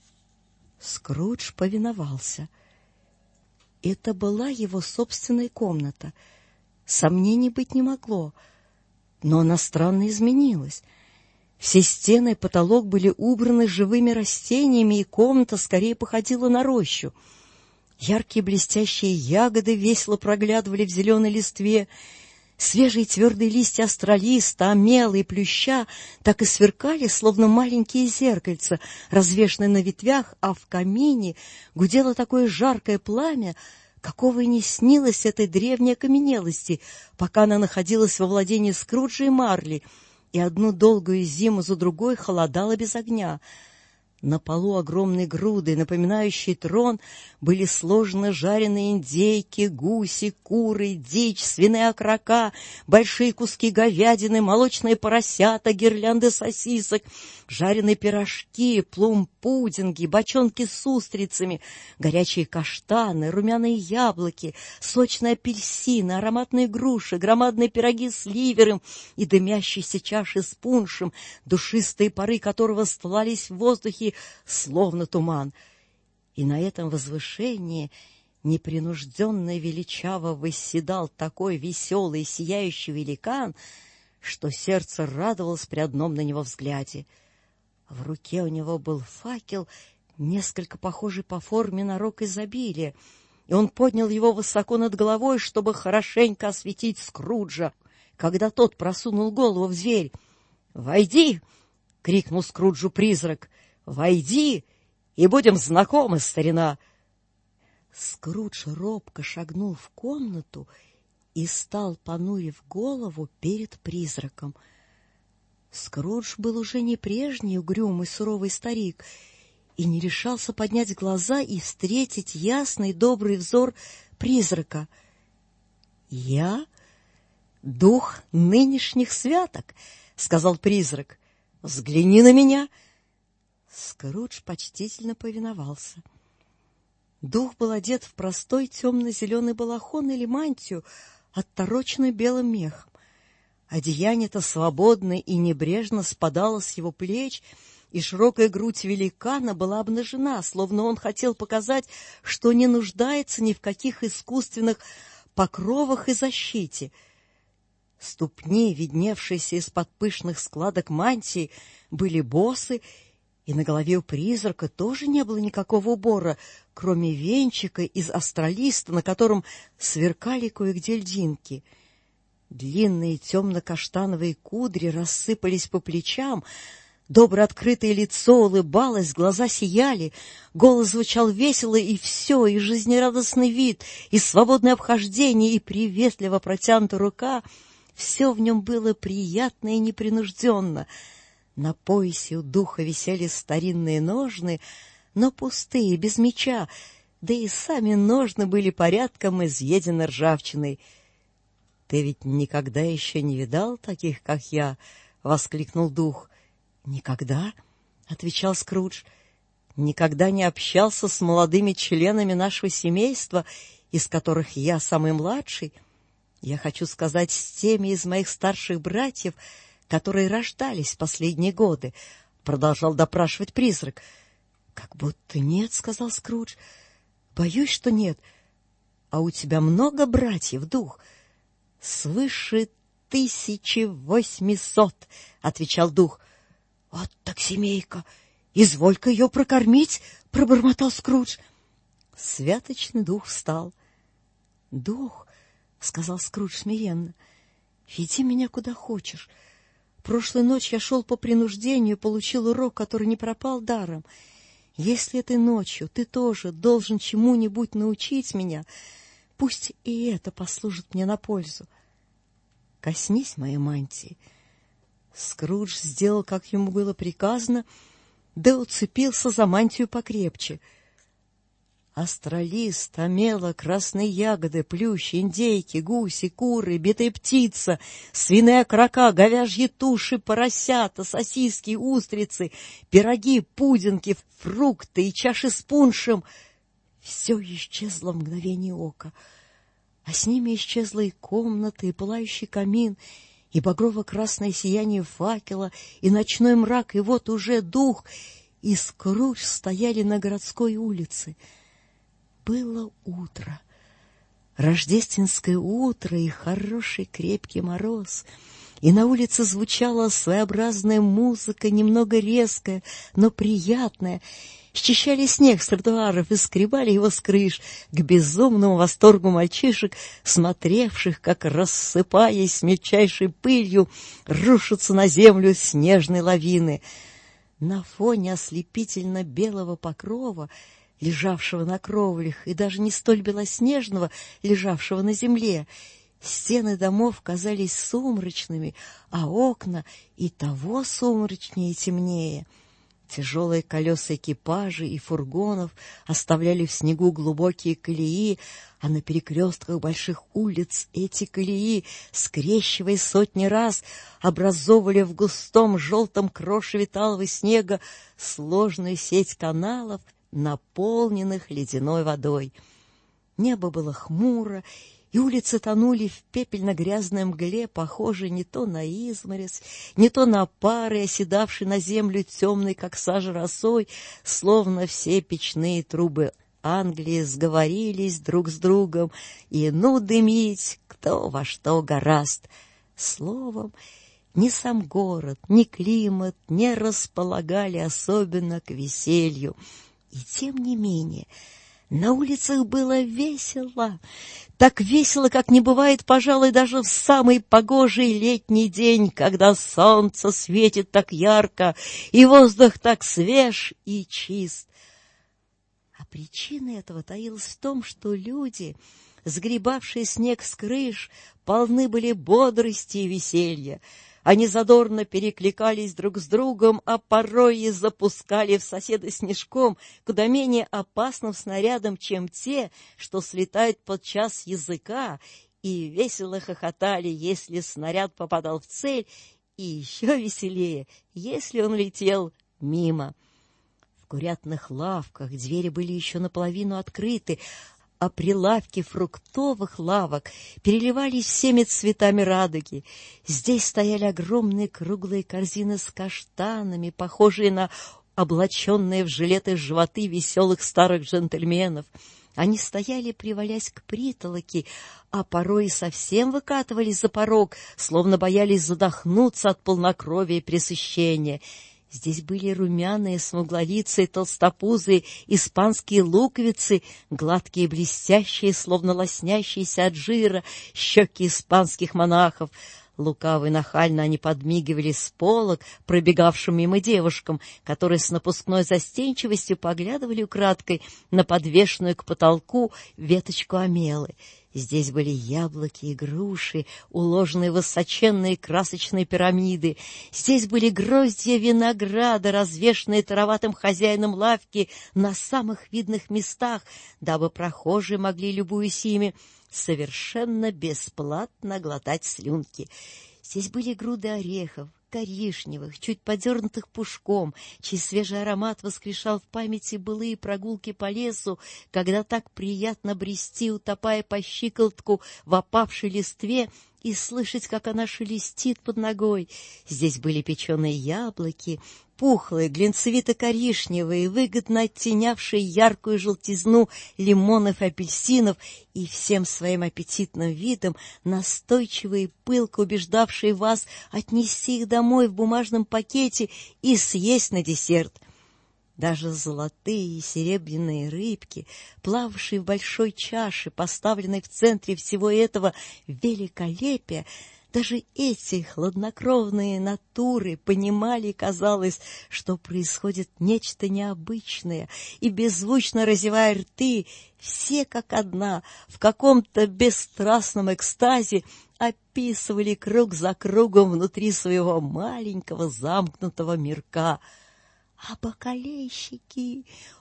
Скрудж повиновался. Это была его собственная комната. Сомнений быть не могло, но она странно изменилась. Все стены и потолок были убраны живыми растениями, и комната скорее походила на рощу. Яркие блестящие ягоды весело проглядывали в зеленой листве. Свежие твердые листья астролиста, омела и плюща так и сверкали, словно маленькие зеркальца, развешанные на ветвях, а в камине гудело такое жаркое пламя, какого и не снилось этой древней окаменелости, пока она находилась во владении Скруджа и Марли, и одну долгую зиму за другой холодала без огня. На полу огромной груды, напоминающей трон, были сложены жареные индейки, гуси, куры, дичь, свиные окорока, большие куски говядины, молочные поросята, гирлянды сосисок, жареные пирожки, плум-пудинги, бочонки с устрицами, горячие каштаны, румяные яблоки, сочные апельсины, ароматные груши, громадные пироги с ливером и дымящиеся чаши с пуншем, душистые пары которого стлались в воздухе, словно туман. И на этом возвышении непринужденно и величаво восседал такой веселый и сияющий великан, что сердце радовалось при одном на него взгляде. В руке у него был факел, несколько похожий по форме на рог изобилия, и он поднял его высоко над головой, чтобы хорошенько осветить Скруджа. Когда тот просунул голову в дверь: «Войди!» — крикнул Скруджу призрак. «Войди, и будем знакомы, старина!» Скрудж робко шагнул в комнату и стал, понурив голову, перед призраком. Скрудж был уже не прежний угрюмый суровый старик и не решался поднять глаза и встретить ясный добрый взор призрака. «Я дух нынешних святок», — сказал призрак. «Взгляни на меня». Скрудж почтительно повиновался. Дух был одет в простой темно-зеленый балахон или мантию, оттороченную белым мехом. Одеяние-то свободно и небрежно спадало с его плеч, и широкая грудь великана была обнажена, словно он хотел показать, что не нуждается ни в каких искусственных покровах и защите. Ступни, видневшиеся из-под пышных складок мантии, были босы, и на голове у призрака тоже не было никакого убора, кроме венчика из астролиста, на котором сверкали кое-где льдинки. Длинные темно-каштановые кудри рассыпались по плечам, добро открытое лицо улыбалось, глаза сияли, голос звучал весело, и все, и жизнерадостный вид, и свободное обхождение, и приветливо протянутая рука — Все в нем было приятно и непринужденно. На поясе у духа висели старинные ножны, но пустые, без меча, да и сами ножны были порядком изъедены ржавчиной. — Ты ведь никогда еще не видал таких, как я? — воскликнул дух. — Никогда, — отвечал Скрудж. — Никогда не общался с молодыми членами нашего семейства, из которых я самый младший. Я хочу сказать, с теми из моих старших братьев, которые рождались в последние годы, — продолжал допрашивать призрак. — Как будто нет, — сказал Скрудж. — Боюсь, что нет. А у тебя много братьев, дух? — Свыше тысячи восьмисот, — отвечал дух. — Вот так семейка! Изволь-ка ее прокормить, — пробормотал Скрудж. Святочный дух встал. — Дух, — сказал Скрудж смиренно, — веди меня куда хочешь. Прошлой ночью я шел по принуждению и получил урок, который не пропал даром. Если этой ночью ты тоже должен чему-нибудь научить меня, пусть и это послужит мне на пользу. Коснись моей мантии. Скрудж сделал, как ему было приказано, да уцепился за мантию покрепче. Астролист, омела, красные ягоды, плющ, индейки, гуси, куры, битая птица, свиная окрока, говяжьи туши, поросята, сосиски, устрицы, пироги, пудинги, фрукты и чаши с пуншем — все исчезло в мгновение ока. А с ними исчезла и комната, и пылающий камин, и багрово-красное сияние факела, и ночной мрак, и вот уже дух и Скрудж стояли на городской улице. Было утро, рождественское утро и хороший крепкий мороз, и на улице звучала своеобразная музыка, немного резкая, но приятная. Счищали снег с тротуаров и скребали его с крыш, к безумному восторгу мальчишек, смотревших, как, рассыпаясь мельчайшей пылью, рушатся на землю снежные лавины. На фоне ослепительно-белого покрова, лежавшего на кровлях, и даже не столь белоснежного, лежавшего на земле, стены домов казались сумрачными, а окна и того сумрачнее и темнее. Тяжелые колеса экипажей и фургонов оставляли в снегу глубокие колеи, а на перекрестках больших улиц эти колеи, скрещиваясь сотни раз, образовывали в густом желтом крошеве талого снега сложную сеть каналов, наполненных ледяной водой. Небо было хмуро, и улицы тонули в пепельно-грязной мгле, похожей не то на изморозь, не то на пары, оседавшей на землю темной, как сажа росой, словно все печные трубы Англии сговорились друг с другом, и ну дымить, кто во что гораст. Словом, ни сам город, ни климат не располагали особенно к веселью. И тем не менее, на улицах было весело, так весело, как не бывает, пожалуй, даже в самый погожий летний день, когда солнце светит так ярко, и воздух так свеж и чист. А причина этого таилась в том, что люди, сгребавшие снег с крыш, полны были бодрости и веселья. Они задорно перекликались друг с другом, а порой и запускали в соседа снежком, куда менее опасным снарядом, чем те, что слетают подчас языка, и весело хохотали, если снаряд попадал в цель, и еще веселее, если он летел мимо. В курятных лавках двери были еще наполовину открыты, а прилавки фруктовых лавок переливались всеми цветами радуги. Здесь стояли огромные круглые корзины с каштанами, похожие на облаченные в жилеты животы веселых старых джентльменов. Они стояли, привалясь к притолоке, а порой и совсем выкатывались за порог, словно боялись задохнуться от полнокровия и пресыщения. Здесь были румяные, смуглолицые, толстопузые, испанские луковицы, гладкие, блестящие, словно лоснящиеся от жира, щеки испанских монахов, Лукаво и нахально они подмигивали с полок пробегавшим мимо девушкам, которые с напускной застенчивостью поглядывали украдкой на подвешенную к потолку веточку омелы. Здесь были яблоки и груши, уложенные в высоченные красочные пирамиды. Здесь были гроздья винограда, развешанные тароватым хозяином лавки на самых видных местах, дабы прохожие могли, любуясь ими, совершенно бесплатно глотать слюнки. Здесь были груды орехов, коричневых, чуть подернутых пушком, чей свежий аромат воскрешал в памяти былые прогулки по лесу, когда так приятно брести, утопая по щиколотку в опавшей листве, и слышать, как она шелестит под ногой. Здесь были печеные яблоки, пухлые, глинцевито-коричневые, выгодно оттенявшие яркую желтизну лимонов и апельсинов, и всем своим аппетитным видом настойчиво и пылко убеждавшие вас отнести их домой в бумажном пакете и съесть на десерт. Даже золотые и серебряные рыбки, плававшие в большой чаше, поставленной в центре всего этого великолепия, даже эти хладнокровные натуры понимали, казалось, что происходит нечто необычное, и, беззвучно разевая рты, все как одна, в каком-то бесстрастном экстазе, описывали круг за кругом внутри своего маленького замкнутого мирка. А бакалейщики...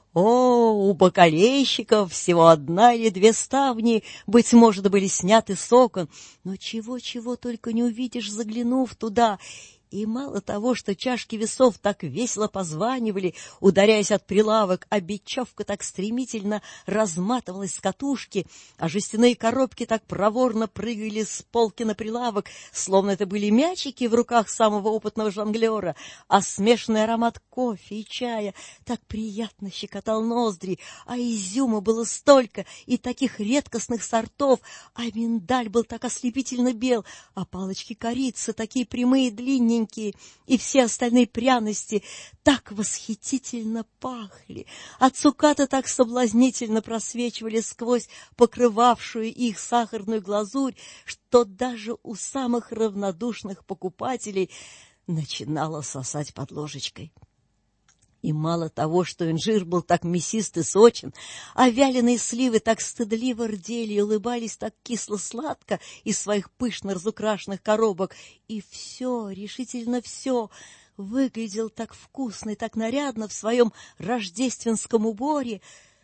О, у бакалейщиков всего одна или две ставни, быть может, были сняты с окон, но чего-чего только не увидишь, заглянув туда. И мало того, что чашки весов так весело позванивали, ударяясь от прилавок, а бечевка так стремительно разматывалась с катушки, а жестяные коробки так проворно прыгали с полки на прилавок, словно это были мячики в руках самого опытного жонглера, а смешанный аромат кофе и чая так приятно щекотал ноздри, а изюма было столько и таких редкостных сортов, а миндаль был так ослепительно бел, а палочки корицы такие прямые и длинненькие, и все остальные пряности так восхитительно пахли, а цукаты так соблазнительно просвечивали сквозь покрывавшую их сахарную глазурь, что даже у самых равнодушных покупателей начинало сосать под ложечкой. И мало того, что инжир был так мясист и сочен, а вяленые сливы так стыдливо рдели и улыбались так кисло-сладко из своих пышно разукрашенных коробок, и все, решительно все, выглядел так вкусно и так нарядно в своем рождественском уборе.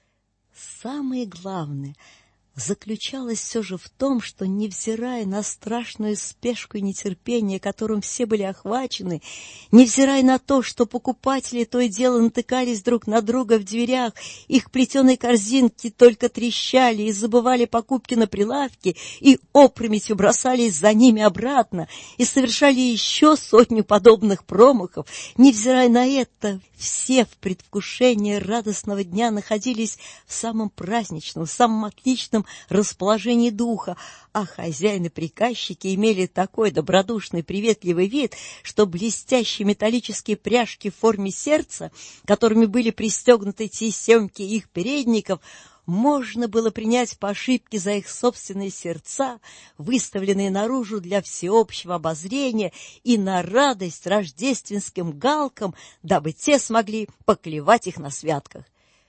Самое главное заключалось все же в том, что, невзирая на страшную спешку и нетерпение, которым все были охвачены, невзирая на то, что покупатели то и дело натыкались друг на друга в дверях, их плетеные корзинки только трещали и забывали покупки на прилавке, и опрометью бросались за ними обратно, и совершали еще сотню подобных промахов, невзирая на это, все в предвкушении радостного дня находились в самом праздничном, самом отличном расположении духа, а хозяин и приказчики имели такой добродушный приветливый вид, что блестящие металлические пряжки в форме сердца, которыми были пристегнуты тесемки их передников, можно было принять по ошибке за их собственные сердца, выставленные наружу для всеобщего обозрения и на радость рождественским галкам, дабы те смогли поклевать их на святках.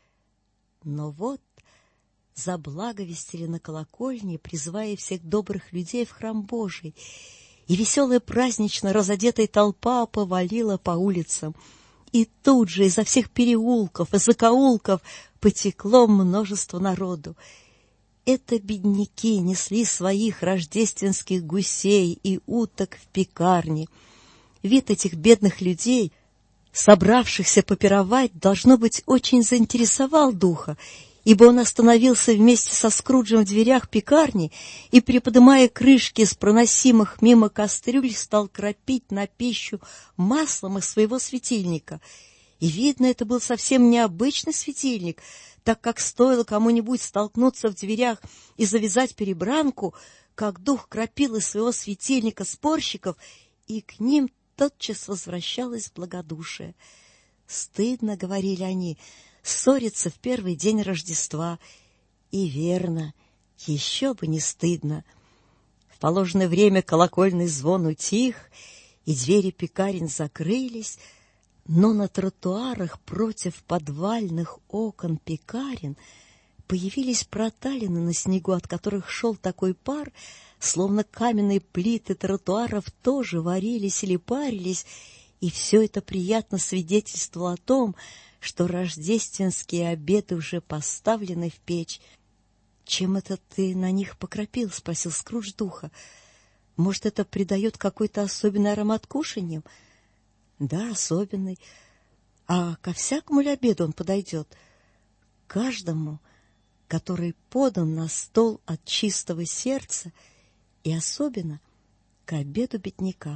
Но вот заблаговестили на колокольне, призывая всех добрых людей в храм Божий, и веселая празднично разодетая толпа повалила по улицам. И тут же изо всех переулков и закоулков потекло множество народу. Это бедняки несли своих рождественских гусей и уток в пекарни. Вид этих бедных людей, собравшихся попировать, должно быть, очень заинтересовал духа, ибо он остановился вместе со Скруджем в дверях пекарни и, приподнимая крышки с проносимых мимо кастрюль, стал кропить на пищу маслом из своего светильника. И, видно, это был совсем необычный светильник, так как стоило кому-нибудь столкнуться в дверях и завязать перебранку, как дух кропил из своего светильника спорщиков, и к ним тотчас возвращалось благодушие. «Стыдно, — говорили они, — ссориться в первый день Рождества». И верно, еще бы не стыдно. В положенное время колокольный звон утих, и двери пекарен закрылись, но на тротуарах против подвальных окон пекарен появились проталины на снегу, от которых шел такой пар, словно каменные плиты тротуаров тоже варились или парились, и все это приятно свидетельствовало о том, что рождественские обеды уже поставлены в печь. «Чем это ты на них покропил?» — спросил Скрудж духа. «Может, это придает какой-то особенный аромат кушаньям?» «Да, особенный. А ко всякому ли обеду он подойдет?» «Каждому, который подан на стол от чистого сердца, и особенно к обеду бедняка».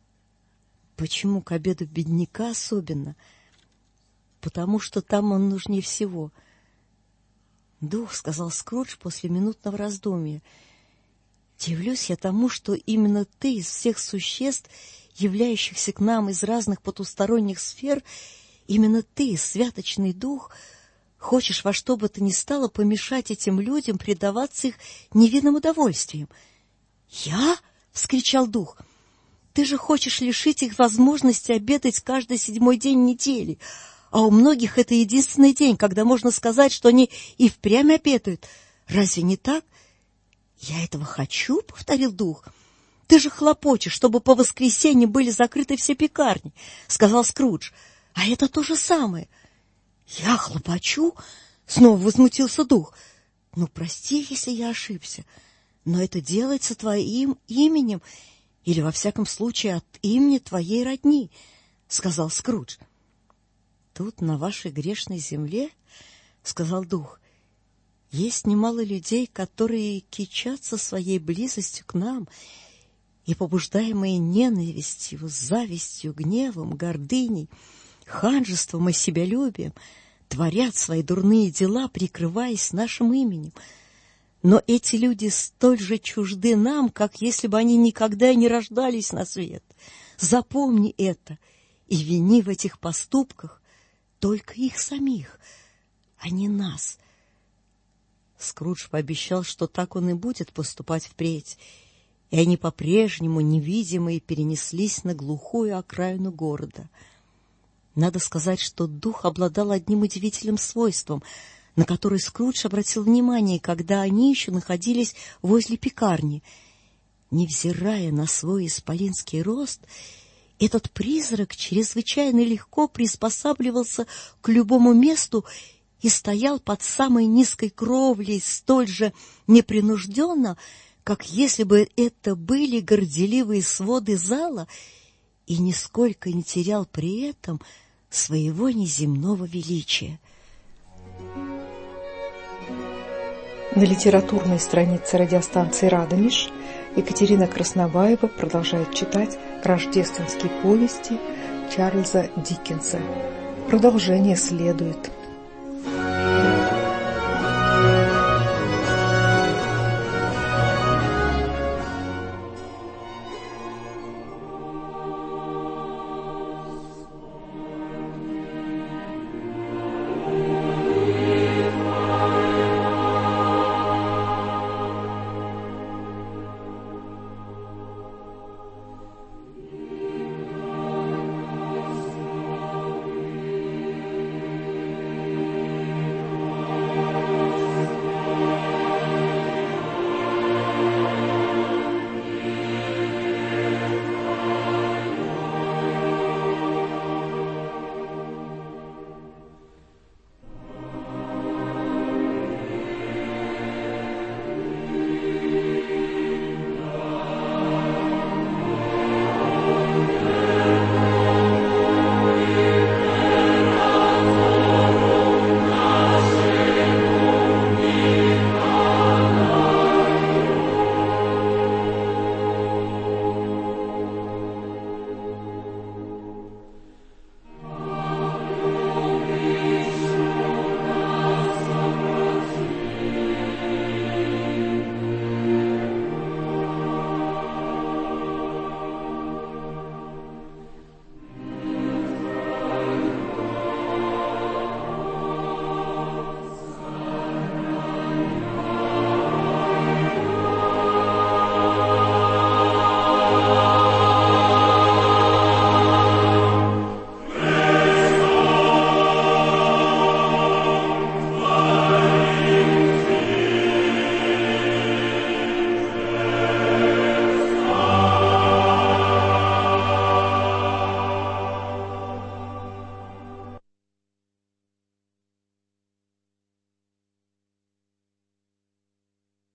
«Почему к обеду бедняка особенно?» «Потому что там он нужнее всего». «Дух», — сказал Скрудж после минутного раздумья, — «дивлюсь я тому, что именно ты из всех существ, являющихся к нам из разных потусторонних сфер, именно ты, святочный дух, хочешь во что бы то ни стало помешать этим людям предаваться их невинным удовольствиям». «Я?» — вскричал дух. «Ты же хочешь лишить их возможности обедать каждый седьмой день недели, а у многих это единственный день, когда можно сказать, что они и впрямь обедают. Разве не так?» «Я этого хочу», — повторил дух. «Ты же хлопочешь, чтобы по воскресенье были закрыты все пекарни», — сказал Скрудж. «А это то же самое». «Я хлопочу?» — снова возмутился дух. «Ну, прости, если я ошибся, но это делается твоим именем, или, во всяком случае, от имени твоей родни», — сказал Скрудж. «Тут, на вашей грешной земле, — сказал дух, — есть немало людей, которые кичатся своей близостью к нам, и, побуждаемые ненавистью, завистью, гневом, гордыней, ханжеством и себялюбием, творят свои дурные дела, прикрываясь нашим именем. Но эти люди столь же чужды нам, как если бы они никогда и не рождались на свет. Запомни это и вини в этих поступках только их самих, а не нас». Скрудж пообещал, что так он и будет поступать впредь, и они по-прежнему, невидимые, перенеслись на глухую окраину города. Надо сказать, что дух обладал одним удивительным свойством, на которое Скрудж обратил внимание, когда они еще находились возле пекарни. Невзирая на свой исполинский рост, этот призрак чрезвычайно легко приспосабливался к любому месту и стоял под самой низкой кровлей столь же непринужденно, как если бы это были горделивые своды зала, и нисколько не терял при этом своего неземного величия. На литературной странице радиостанции «Радонеж» Екатерина Краснобаева продолжает читать рождественские повести Чарльза Диккенса. Продолжение следует.